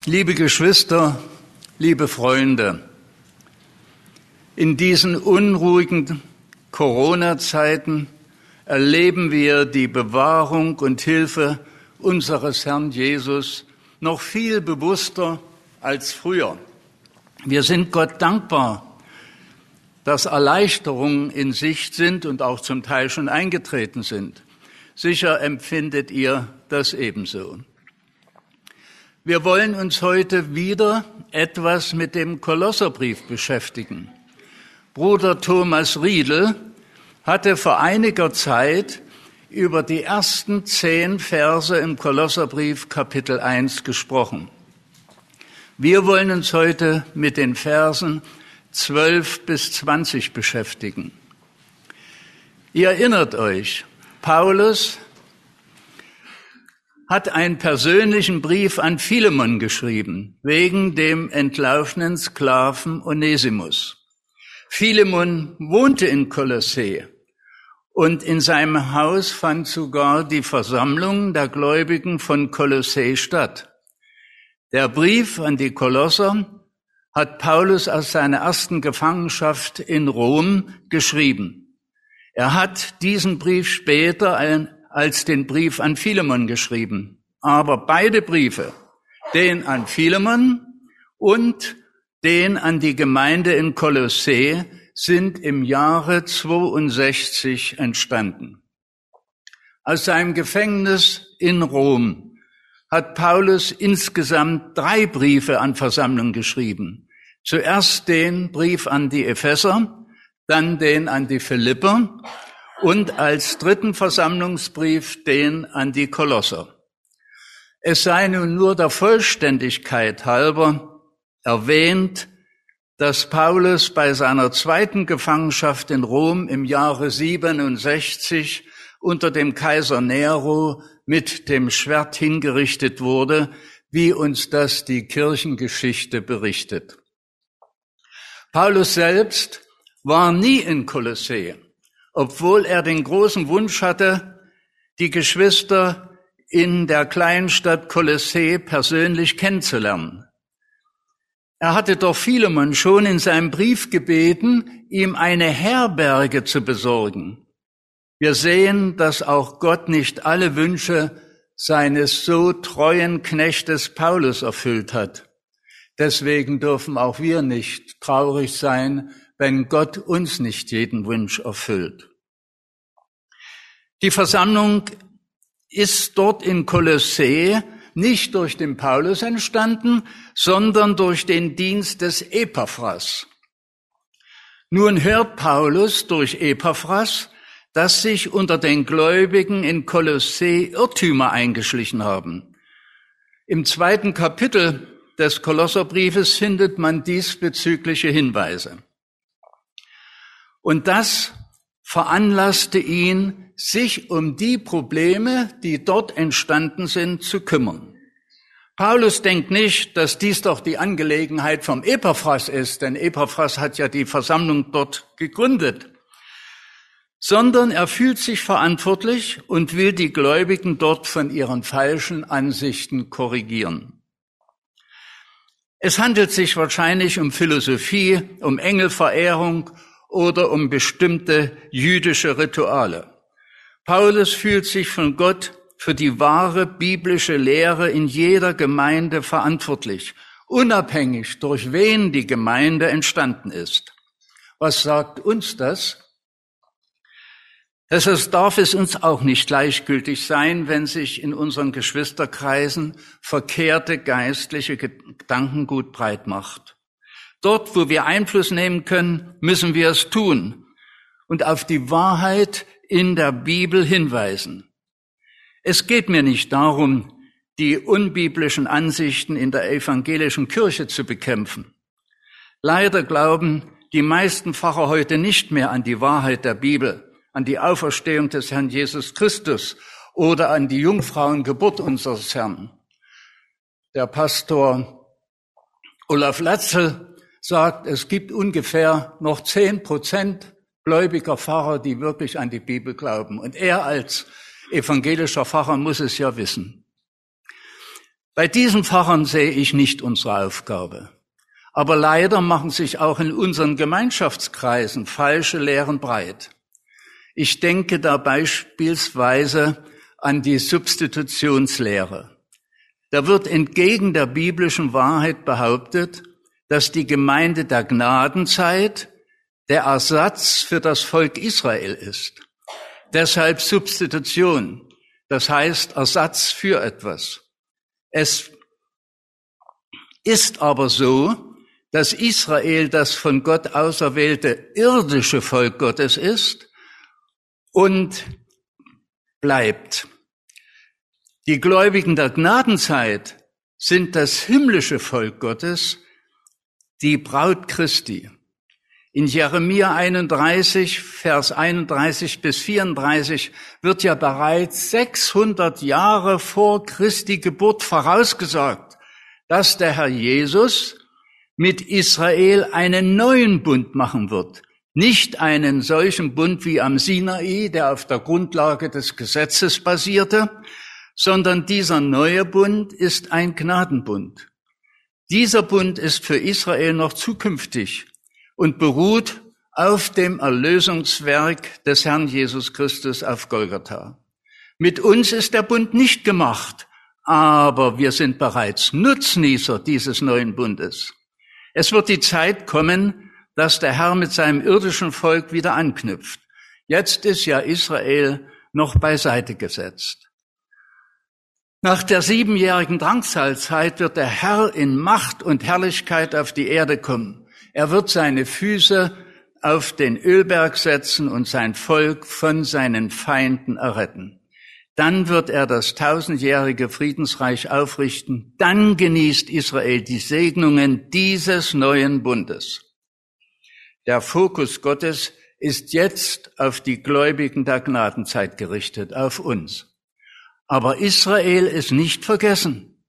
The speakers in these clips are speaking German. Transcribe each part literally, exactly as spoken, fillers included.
Liebe Geschwister, liebe Freunde, in diesen unruhigen Corona-Zeiten erleben wir die Bewahrung und Hilfe unseres Herrn Jesus noch viel bewusster als früher. Wir sind Gott dankbar, dass Erleichterungen in Sicht sind und auch zum Teil schon eingetreten sind. Sicher empfindet ihr das ebenso. Wir wollen uns heute wieder etwas mit dem Kolosserbrief beschäftigen. Bruder Thomas Riedel hatte vor einiger Zeit über die ersten zehn Verse im Kolosserbrief Kapitel eins gesprochen. Wir wollen uns heute mit den Versen zwölf bis zwanzig beschäftigen. Ihr erinnert euch, Paulus hat einen persönlichen Brief an Philemon geschrieben, wegen dem entlaufenen Sklaven Onesimus. Philemon wohnte in Kolossä und in seinem Haus fand sogar die Versammlung der Gläubigen von Kolossä statt. Der Brief an die Kolosser hat Paulus aus seiner ersten Gefangenschaft in Rom geschrieben. Er hat diesen Brief später als den Brief an Philemon geschrieben. Aber beide Briefe, den an Philemon und den an die Gemeinde in Kolossä, sind im Jahre zweiundsechzig entstanden. Aus seinem Gefängnis in Rom hat Paulus insgesamt drei Briefe an Versammlungen geschrieben. Zuerst den Brief an die Epheser, dann den an die Philipper und als dritten Versammlungsbrief den an die Kolosser. Es sei nun nur der Vollständigkeit halber erwähnt, dass Paulus bei seiner zweiten Gefangenschaft in Rom im Jahre siebenundsechzig unter dem Kaiser Nero mit dem Schwert hingerichtet wurde, wie uns das die Kirchengeschichte berichtet. Paulus selbst war nie in Kolossä, obwohl er den großen Wunsch hatte, die Geschwister in der kleinen Stadt Kolossä persönlich kennenzulernen. Er hatte doch Philemon schon in seinem Brief gebeten, ihm eine Herberge zu besorgen. Wir sehen, dass auch Gott nicht alle Wünsche seines so treuen Knechtes Paulus erfüllt hat. Deswegen dürfen auch wir nicht traurig sein, wenn Gott uns nicht jeden Wunsch erfüllt. Die Versammlung ist dort in Kolossä nicht durch den Paulus entstanden, sondern durch den Dienst des Epaphras. Nun hört Paulus durch Epaphras, dass sich unter den Gläubigen in Kolossä Irrtümer eingeschlichen haben. Im zweiten Kapitel des Kolosserbriefes findet man diesbezügliche Hinweise. Und das veranlasste ihn, sich um die Probleme, die dort entstanden sind, zu kümmern. Paulus denkt nicht, dass dies doch die Angelegenheit vom Epaphras ist, denn Epaphras hat ja die Versammlung dort gegründet, sondern er fühlt sich verantwortlich und will die Gläubigen dort von ihren falschen Ansichten korrigieren. Es handelt sich wahrscheinlich um Philosophie, um Engelverehrung oder um bestimmte jüdische Rituale. Paulus fühlt sich von Gott für die wahre biblische Lehre in jeder Gemeinde verantwortlich, unabhängig durch wen die Gemeinde entstanden ist. Was sagt uns das? Deshalb darf es uns auch nicht gleichgültig sein, wenn sich in unseren Geschwisterkreisen verkehrte geistliche Gedankengut breit macht. Dort, wo wir Einfluss nehmen können, müssen wir es tun und auf die Wahrheit in der Bibel hinweisen. Es geht mir nicht darum, die unbiblischen Ansichten in der evangelischen Kirche zu bekämpfen. Leider glauben die meisten Pfarrer heute nicht mehr an die Wahrheit der Bibel, an die Auferstehung des Herrn Jesus Christus oder an die Jungfrauengeburt unseres Herrn. Der Pastor Olaf Latzel sagt, es gibt ungefähr noch zehn Prozent gläubiger Pfarrer, die wirklich an die Bibel glauben. Und er als evangelischer Pfarrer muss es ja wissen. Bei diesen Pfarrern sehe ich nicht unsere Aufgabe. Aber leider machen sich auch in unseren Gemeinschaftskreisen falsche Lehren breit. Ich denke da beispielsweise an die Substitutionslehre. Da wird entgegen der biblischen Wahrheit behauptet, dass die Gemeinde der Gnadenzeit der Ersatz für das Volk Israel ist. Deshalb Substitution, das heißt Ersatz für etwas. Es ist aber so, dass Israel das von Gott auserwählte irdische Volk Gottes ist und bleibt. Die Gläubigen der Gnadenzeit sind das himmlische Volk Gottes, die Braut Christi. In Jeremia einunddreißig, Vers einunddreißig bis vierunddreißig wird ja bereits sechshundert Jahre vor Christi Geburt vorausgesagt, dass der Herr Jesus mit Israel einen neuen Bund machen wird. Nicht einen solchen Bund wie am Sinai, der auf der Grundlage des Gesetzes basierte, sondern dieser neue Bund ist ein Gnadenbund. Dieser Bund ist für Israel noch zukünftig und beruht auf dem Erlösungswerk des Herrn Jesus Christus auf Golgatha. Mit uns ist der Bund nicht gemacht, aber wir sind bereits Nutznießer dieses neuen Bundes. Es wird die Zeit kommen, dass der Herr mit seinem irdischen Volk wieder anknüpft. Jetzt ist ja Israel noch beiseite gesetzt. Nach der siebenjährigen Drangsalzeit wird der Herr in Macht und Herrlichkeit auf die Erde kommen. Er wird seine Füße auf den Ölberg setzen und sein Volk von seinen Feinden erretten. Dann wird er das tausendjährige Friedensreich aufrichten. Dann genießt Israel die Segnungen dieses neuen Bundes. Der Fokus Gottes ist jetzt auf die Gläubigen der Gnadenzeit gerichtet, auf uns. Aber Israel ist nicht vergessen.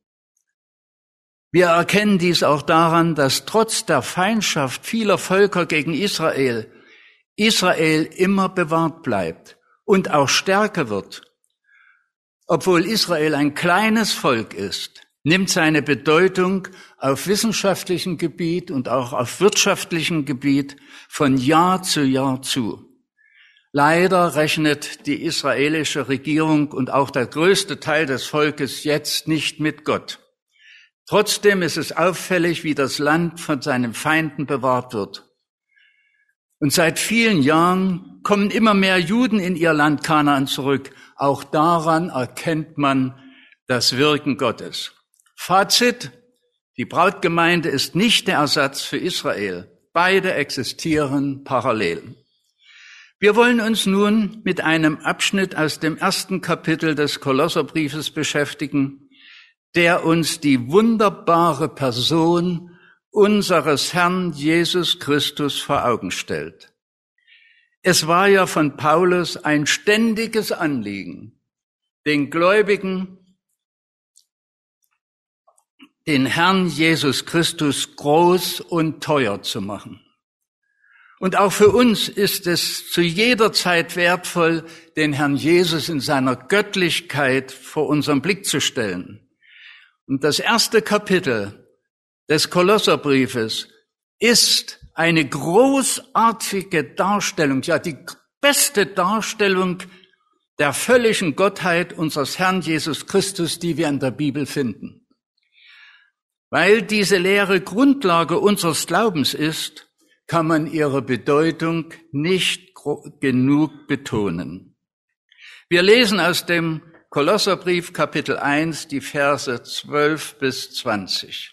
Wir erkennen dies auch daran, dass trotz der Feindschaft vieler Völker gegen Israel, Israel immer bewahrt bleibt und auch stärker wird. Obwohl Israel ein kleines Volk ist, nimmt seine Bedeutung auf wissenschaftlichem Gebiet und auch auf wirtschaftlichem Gebiet von Jahr zu Jahr zu. Leider rechnet die israelische Regierung und auch der größte Teil des Volkes jetzt nicht mit Gott. Trotzdem ist es auffällig, wie das Land von seinen Feinden bewahrt wird. Und seit vielen Jahren kommen immer mehr Juden in ihr Land Kanaan zurück. Auch daran erkennt man das Wirken Gottes. Fazit: Die Brautgemeinde ist nicht der Ersatz für Israel. Beide existieren parallel. Wir wollen uns nun mit einem Abschnitt aus dem ersten Kapitel des Kolosserbriefes beschäftigen, der uns die wunderbare Person unseres Herrn Jesus Christus vor Augen stellt. Es war ja von Paulus ein ständiges Anliegen, den Gläubigen den Herrn Jesus Christus groß und teuer zu machen. Und auch für uns ist es zu jeder Zeit wertvoll, den Herrn Jesus in seiner Göttlichkeit vor unseren Blick zu stellen. Und das erste Kapitel des Kolosserbriefes ist eine großartige Darstellung, ja die beste Darstellung der völligen Gottheit unseres Herrn Jesus Christus, die wir in der Bibel finden. Weil diese Lehre Grundlage unseres Glaubens ist, kann man ihre Bedeutung nicht genug betonen. Wir lesen aus dem Kolosserbrief Kapitel eins die Verse zwölf bis zwanzig.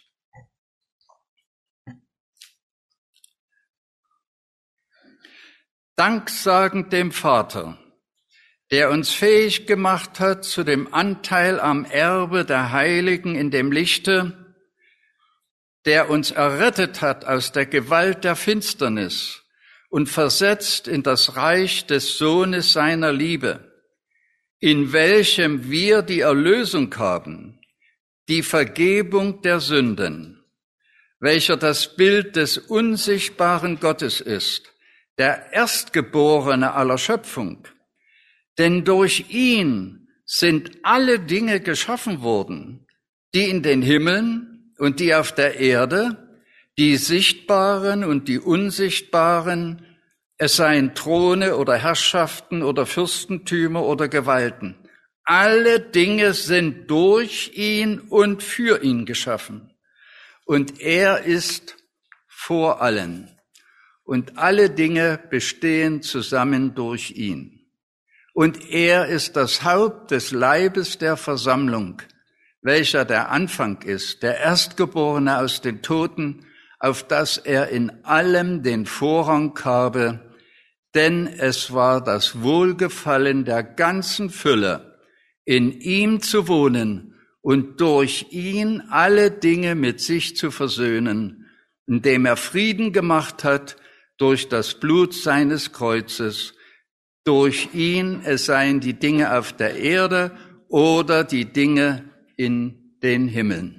Danksagend dem Vater, der uns fähig gemacht hat zu dem Anteil am Erbe der Heiligen in dem Lichte, der uns errettet hat aus der Gewalt der Finsternis und versetzt in das Reich des Sohnes seiner Liebe, in welchem wir die Erlösung haben, die Vergebung der Sünden, welcher das Bild des unsichtbaren Gottes ist, der Erstgeborene aller Schöpfung. Denn durch ihn sind alle Dinge geschaffen worden, die in den Himmeln und die auf der Erde, die Sichtbaren und die Unsichtbaren, es seien Throne oder Herrschaften oder Fürstentümer oder Gewalten. Alle Dinge sind durch ihn und für ihn geschaffen. Und er ist vor allen. Und alle Dinge bestehen zusammen durch ihn. Und er ist das Haupt des Leibes der Versammlung, welcher der Anfang ist, der Erstgeborene aus den Toten, auf dass er in allem den Vorrang habe, denn es war das Wohlgefallen der ganzen Fülle, in ihm zu wohnen und durch ihn alle Dinge mit sich zu versöhnen, indem er Frieden gemacht hat durch das Blut seines Kreuzes. Durch ihn, es seien die Dinge auf der Erde oder die Dinge in den Himmeln.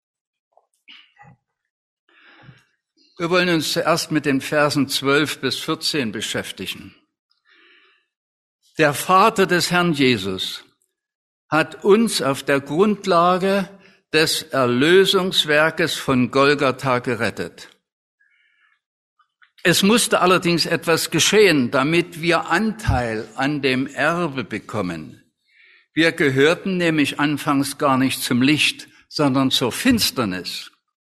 Wir wollen uns zuerst mit den Versen zwölf bis vierzehn beschäftigen. Der Vater des Herrn Jesus hat uns auf der Grundlage des Erlösungswerkes von Golgatha gerettet. Es musste allerdings etwas geschehen, damit wir Anteil an dem Erbe bekommen. Wir gehörten nämlich anfangs gar nicht zum Licht, sondern zur Finsternis.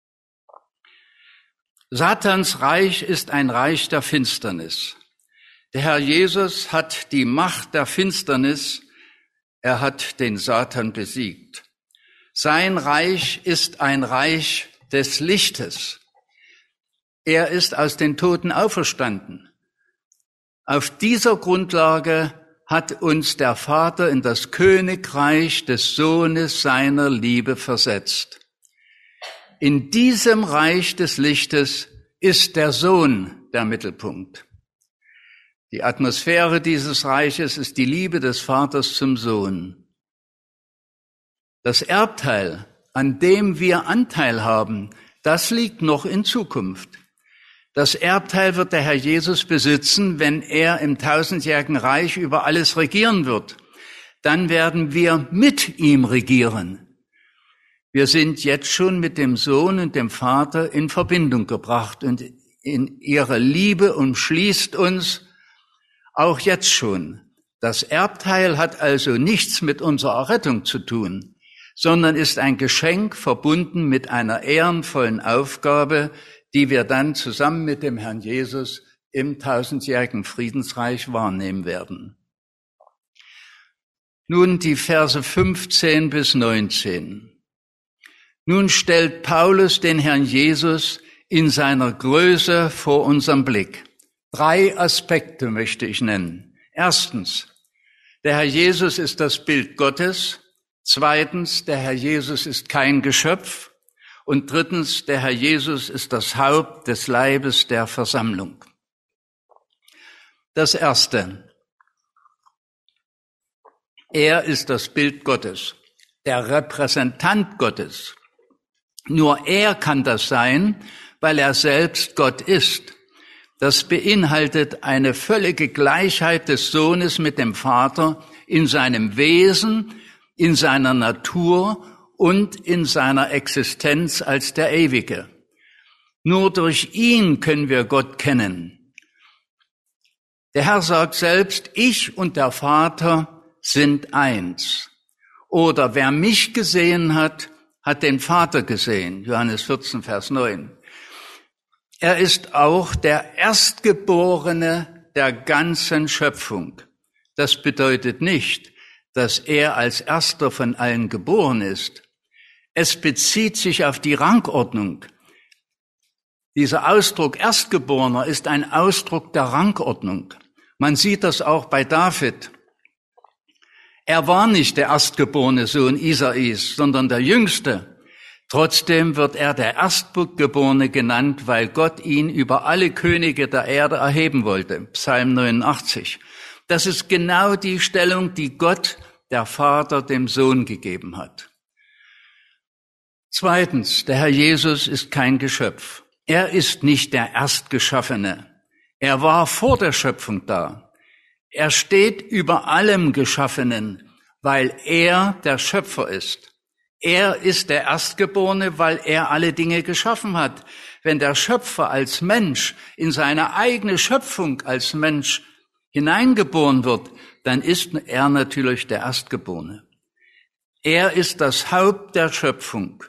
Satans Reich ist ein Reich der Finsternis. Der Herr Jesus hat die Macht der Finsternis, er hat den Satan besiegt. Sein Reich ist ein Reich des Lichtes. Er ist aus den Toten auferstanden. Auf dieser Grundlage hat uns der Vater in das Königreich des Sohnes seiner Liebe versetzt. In diesem Reich des Lichtes ist der Sohn der Mittelpunkt. Die Atmosphäre dieses Reiches ist die Liebe des Vaters zum Sohn. Das Erbteil, an dem wir Anteil haben, das liegt noch in Zukunft. Das Erbteil wird der Herr Jesus besitzen, wenn er im tausendjährigen Reich über alles regieren wird. Dann werden wir mit ihm regieren. Wir sind jetzt schon mit dem Sohn und dem Vater in Verbindung gebracht und in ihre Liebe umschließt uns auch jetzt schon. Das Erbteil hat also nichts mit unserer Errettung zu tun, sondern ist ein Geschenk verbunden mit einer ehrenvollen Aufgabe, die wir dann zusammen mit dem Herrn Jesus im tausendjährigen Friedensreich wahrnehmen werden. Nun die Verse fünfzehn bis neunzehn. Nun stellt Paulus den Herrn Jesus in seiner Größe vor unserem Blick. Drei Aspekte möchte ich nennen. Erstens, der Herr Jesus ist das Bild Gottes. Zweitens, der Herr Jesus ist kein Geschöpf. Und drittens, der Herr Jesus ist das Haupt des Leibes der Versammlung. Das Erste. Er ist das Bild Gottes, der Repräsentant Gottes. Nur er kann das sein, weil er selbst Gott ist. Das beinhaltet eine völlige Gleichheit des Sohnes mit dem Vater in seinem Wesen, in seiner Natur und in seiner Existenz als der Ewige. Nur durch ihn können wir Gott kennen. Der Herr sagt selbst, ich und der Vater sind eins. Oder wer mich gesehen hat, hat den Vater gesehen. Johannes vierzehn, Vers neun. Er ist auch der Erstgeborene der ganzen Schöpfung. Das bedeutet nicht, dass er als Erster von allen geboren ist. Es bezieht sich auf die Rangordnung. Dieser Ausdruck Erstgeborener ist ein Ausdruck der Rangordnung. Man sieht das auch bei David. Er war nicht der erstgeborene Sohn Isais, sondern der jüngste. Trotzdem wird er der Erstgeborene genannt, weil Gott ihn über alle Könige der Erde erheben wollte. Psalm neunundachtzig. Das ist genau die Stellung, die Gott, der Vater, dem Sohn gegeben hat. Zweitens, der Herr Jesus ist kein Geschöpf. Er ist nicht der Erstgeschaffene. Er war vor der Schöpfung da. Er steht über allem Geschaffenen, weil er der Schöpfer ist. Er ist der Erstgeborene, weil er alle Dinge geschaffen hat. Wenn der Schöpfer als Mensch in seine eigene Schöpfung als Mensch hineingeboren wird, dann ist er natürlich der Erstgeborene. Er ist das Haupt der Schöpfung.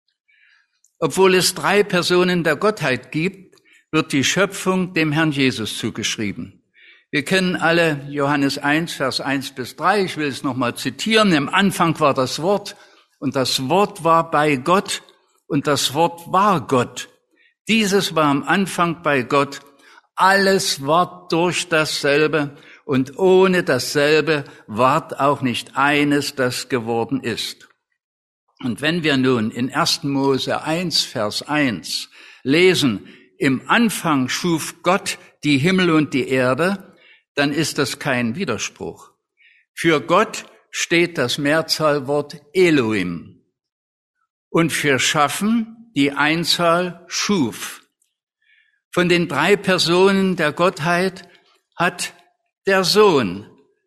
Obwohl es drei Personen der Gottheit gibt, wird die Schöpfung dem Herrn Jesus zugeschrieben. Wir kennen alle Johannes eins, Vers eins bis drei. Ich will es nochmal zitieren. Im Anfang war das Wort und das Wort war bei Gott und das Wort war Gott. Dieses war am Anfang bei Gott. Alles war durch dasselbe und ohne dasselbe ward auch nicht eines, das geworden ist. Und wenn wir nun in ersten Mose eins, Vers eins lesen, im Anfang schuf Gott die Himmel und die Erde, dann ist das kein Widerspruch. Für Gott steht das Mehrzahlwort Elohim und für Schaffen die Einzahl schuf. Von den drei Personen der Gottheit hat der Sohn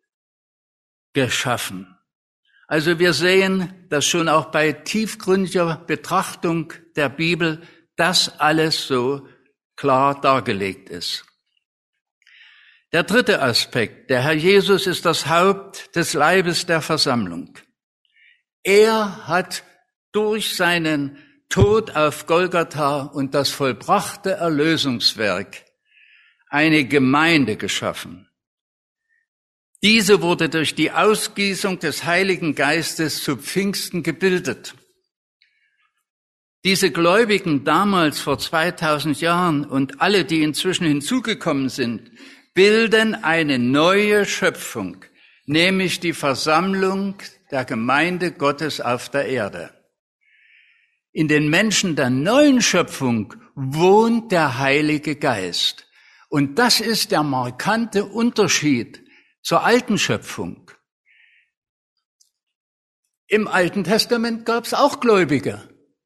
geschaffen. Also wir sehen, dass schon auch bei tiefgründiger Betrachtung der Bibel das alles so klar dargelegt ist. Der dritte Aspekt, der Herr Jesus ist das Haupt des Leibes der Versammlung. Er hat durch seinen Tod auf Golgatha und das vollbrachte Erlösungswerk eine Gemeinde geschaffen. Diese wurde durch die Ausgießung des Heiligen Geistes zu Pfingsten gebildet. Diese Gläubigen damals vor zweitausend Jahren und alle, die inzwischen hinzugekommen sind, bilden eine neue Schöpfung, nämlich die Versammlung der Gemeinde Gottes auf der Erde. In den Menschen der neuen Schöpfung wohnt der Heilige Geist. Und das ist der markante Unterschied zur alten Schöpfung. Im Alten Testament gab es auch Gläubige.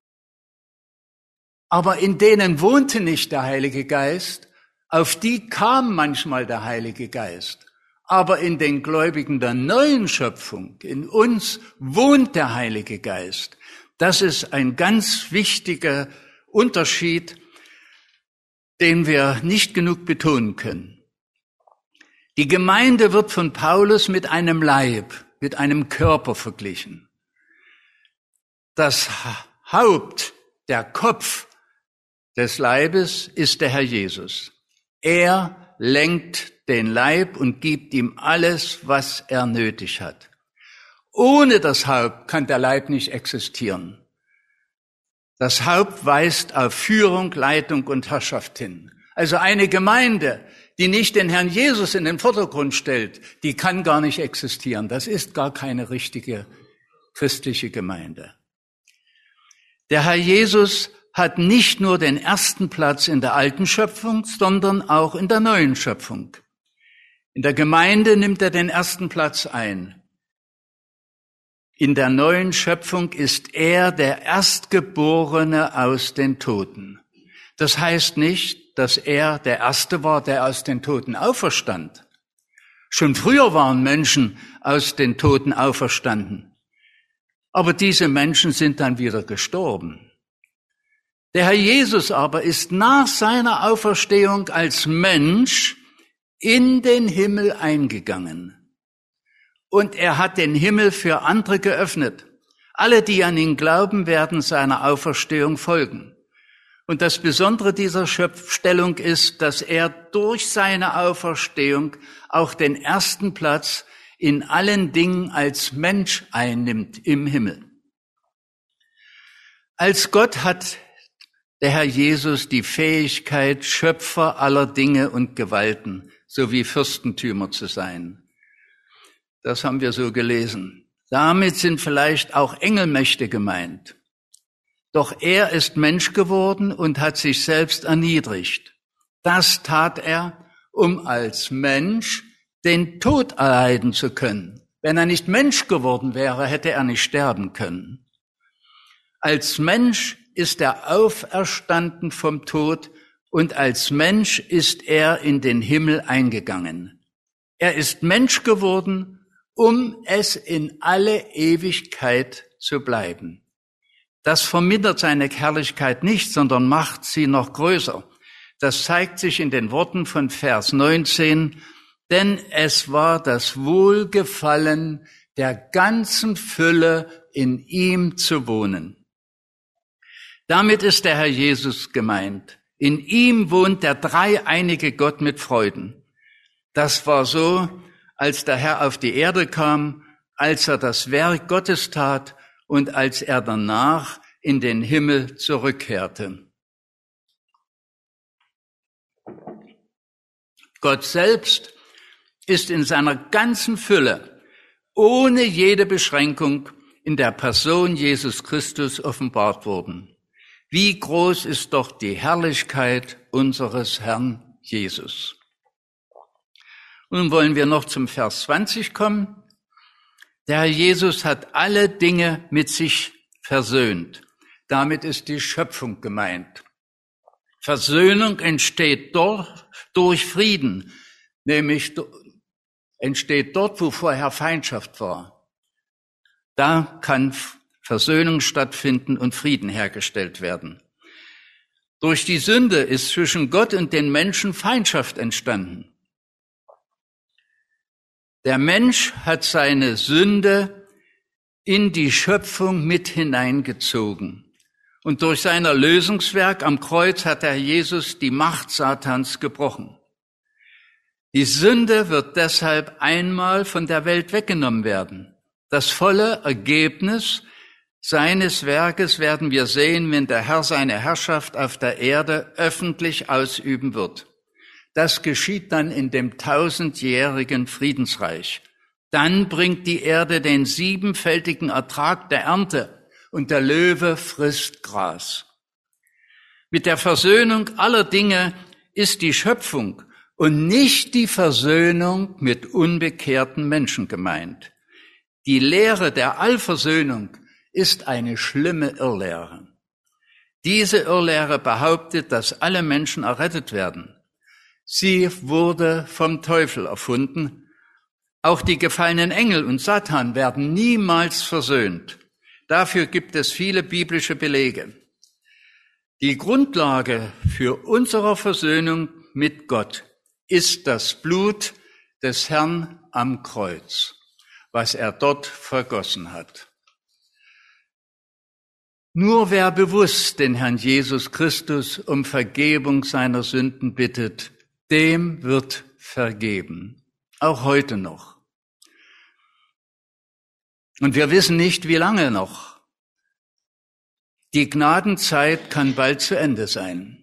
Aber in denen wohnte nicht der Heilige Geist, auf die kam manchmal der Heilige Geist. Aber in den Gläubigen der neuen Schöpfung, in uns, wohnt der Heilige Geist. Das ist ein ganz wichtiger Unterschied, den wir nicht genug betonen können. Die Gemeinde wird von Paulus mit einem Leib, mit einem Körper verglichen. Das Haupt, der Kopf des Leibes ist der Herr Jesus. Er lenkt den Leib und gibt ihm alles, was er nötig hat. Ohne das Haupt kann der Leib nicht existieren. Das Haupt weist auf Führung, Leitung und Herrschaft hin. Also eine Gemeinde, die nicht den Herrn Jesus in den Vordergrund stellt, die kann gar nicht existieren. Das ist gar keine richtige christliche Gemeinde. Der Herr Jesus hat nicht nur den ersten Platz in der alten Schöpfung, sondern auch in der neuen Schöpfung. In der Gemeinde nimmt er den ersten Platz ein. In der neuen Schöpfung ist er der Erstgeborene aus den Toten. Das heißt nicht, dass er der Erste war, der aus den Toten auferstand. Schon früher waren Menschen aus den Toten auferstanden. Aber diese Menschen sind dann wieder gestorben. Der Herr Jesus aber ist nach seiner Auferstehung als Mensch in den Himmel eingegangen. Und er hat den Himmel für andere geöffnet. Alle, die an ihn glauben, werden seiner Auferstehung folgen. Und das Besondere dieser Schöpfstellung ist, dass er durch seine Auferstehung auch den ersten Platz in allen Dingen als Mensch einnimmt im Himmel. Als Gott hat der Herr Jesus die Fähigkeit, Schöpfer aller Dinge und Gewalten sowie Fürstentümer zu sein. Das haben wir so gelesen. Damit sind vielleicht auch Engelmächte gemeint. Doch er ist Mensch geworden und hat sich selbst erniedrigt. Das tat er, um als Mensch den Tod erleiden zu können. Wenn er nicht Mensch geworden wäre, hätte er nicht sterben können. Als Mensch ist er auferstanden vom Tod und als Mensch ist er in den Himmel eingegangen. Er ist Mensch geworden, um es in alle Ewigkeit zu bleiben. Das vermindert seine Herrlichkeit nicht, sondern macht sie noch größer. Das zeigt sich in den Worten von Vers neunzehn, denn es war das Wohlgefallen der ganzen Fülle in ihm zu wohnen. Damit ist der Herr Jesus gemeint. In ihm wohnt der dreieinige Gott mit Freuden. Das war so, als der Herr auf die Erde kam, als er das Werk Gottes tat und als er danach in den Himmel zurückkehrte. Gott selbst ist in seiner ganzen Fülle, ohne jede Beschränkung, in der Person Jesus Christus offenbart worden. Wie groß ist doch die Herrlichkeit unseres Herrn Jesus. Nun wollen wir noch zum Vers zwanzig kommen. Der Herr Jesus hat alle Dinge mit sich versöhnt. Damit ist die Schöpfung gemeint. Versöhnung entsteht dort durch Frieden, nämlich entsteht dort, wo vorher Feindschaft war. Da kann Versöhnung stattfinden und Frieden hergestellt werden. Durch die Sünde ist zwischen Gott und den Menschen Feindschaft entstanden. Der Mensch hat seine Sünde in die Schöpfung mit hineingezogen. Und durch sein Erlösungswerk am Kreuz hat der Jesus die Macht Satans gebrochen. Die Sünde wird deshalb einmal von der Welt weggenommen werden. Das volle Ergebnis seines Werkes werden wir sehen, wenn der Herr seine Herrschaft auf der Erde öffentlich ausüben wird. Das geschieht dann in dem tausendjährigen Friedensreich. Dann bringt die Erde den siebenfältigen Ertrag der Ernte und der Löwe frisst Gras. Mit der Versöhnung aller Dinge ist die Schöpfung und nicht die Versöhnung mit unbekehrten Menschen gemeint. Die Lehre der Allversöhnung ist eine schlimme Irrlehre. Diese Irrlehre behauptet, dass alle Menschen errettet werden. Sie wurde vom Teufel erfunden. Auch die gefallenen Engel und Satan werden niemals versöhnt. Dafür gibt es viele biblische Belege. Die Grundlage für unsere Versöhnung mit Gott ist das Blut des Herrn am Kreuz, was er dort vergossen hat. Nur wer bewusst den Herrn Jesus Christus um Vergebung seiner Sünden bittet, dem wird vergeben, auch heute noch. Und wir wissen nicht, wie lange noch. Die Gnadenzeit kann bald zu Ende sein.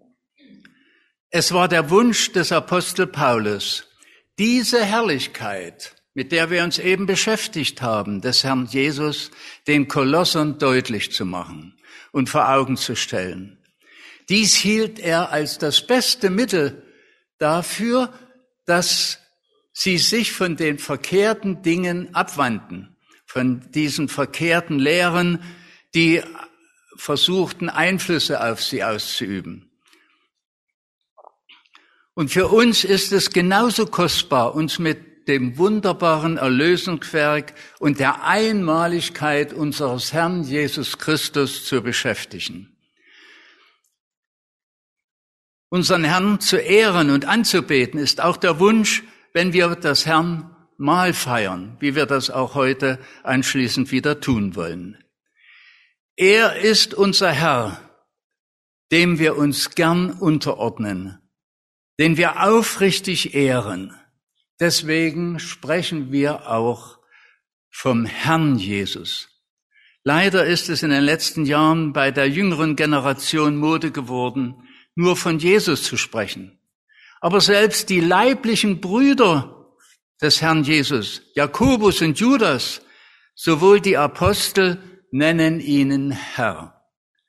Es war der Wunsch des Apostel Paulus, diese Herrlichkeit, mit der wir uns eben beschäftigt haben, des Herrn Jesus, den Kolossern deutlich zu machen und vor Augen zu stellen. Dies hielt er als das beste Mittel dafür, dass sie sich von den verkehrten Dingen abwandten, von diesen verkehrten Lehren, die versuchten, Einflüsse auf sie auszuüben. Und für uns ist es genauso kostbar, uns mit dem wunderbaren Erlösungswerk und der Einmaligkeit unseres Herrn Jesus Christus zu beschäftigen. Unseren Herrn zu ehren und anzubeten ist auch der Wunsch, wenn wir das Herrn Mahl feiern, wie wir das auch heute anschließend wieder tun wollen. Er ist unser Herr, dem wir uns gern unterordnen, den wir aufrichtig ehren. Deswegen sprechen wir auch vom Herrn Jesus. Leider ist es in den letzten Jahren bei der jüngeren Generation Mode geworden, nur von Jesus zu sprechen. Aber selbst die leiblichen Brüder des Herrn Jesus, Jakobus und Judas, sowohl die Apostel, nennen ihn Herr.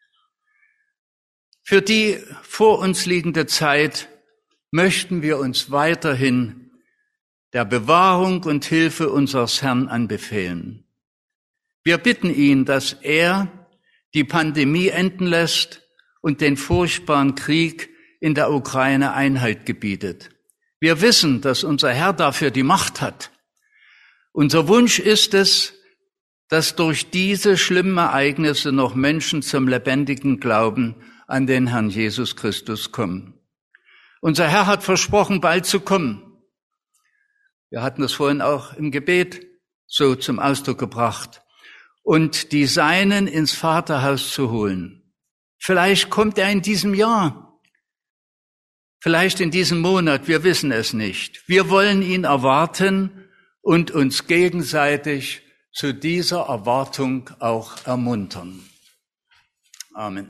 Für die vor uns liegende Zeit möchten wir uns weiterhin der Bewahrung und Hilfe unseres Herrn anbefehlen. Wir bitten ihn, dass er die Pandemie enden lässt und den furchtbaren Krieg in der Ukraine Einhalt gebietet. Wir wissen, dass unser Herr dafür die Macht hat. Unser Wunsch ist es, dass durch diese schlimmen Ereignisse noch Menschen zum lebendigen Glauben an den Herrn Jesus Christus kommen. Unser Herr hat versprochen, bald zu kommen. Wir hatten das vorhin auch im Gebet so zum Ausdruck gebracht. Und die Seinen ins Vaterhaus zu holen. Vielleicht kommt er in diesem Jahr. Vielleicht in diesem Monat, wir wissen es nicht. Wir wollen ihn erwarten und uns gegenseitig zu dieser Erwartung auch ermuntern. Amen.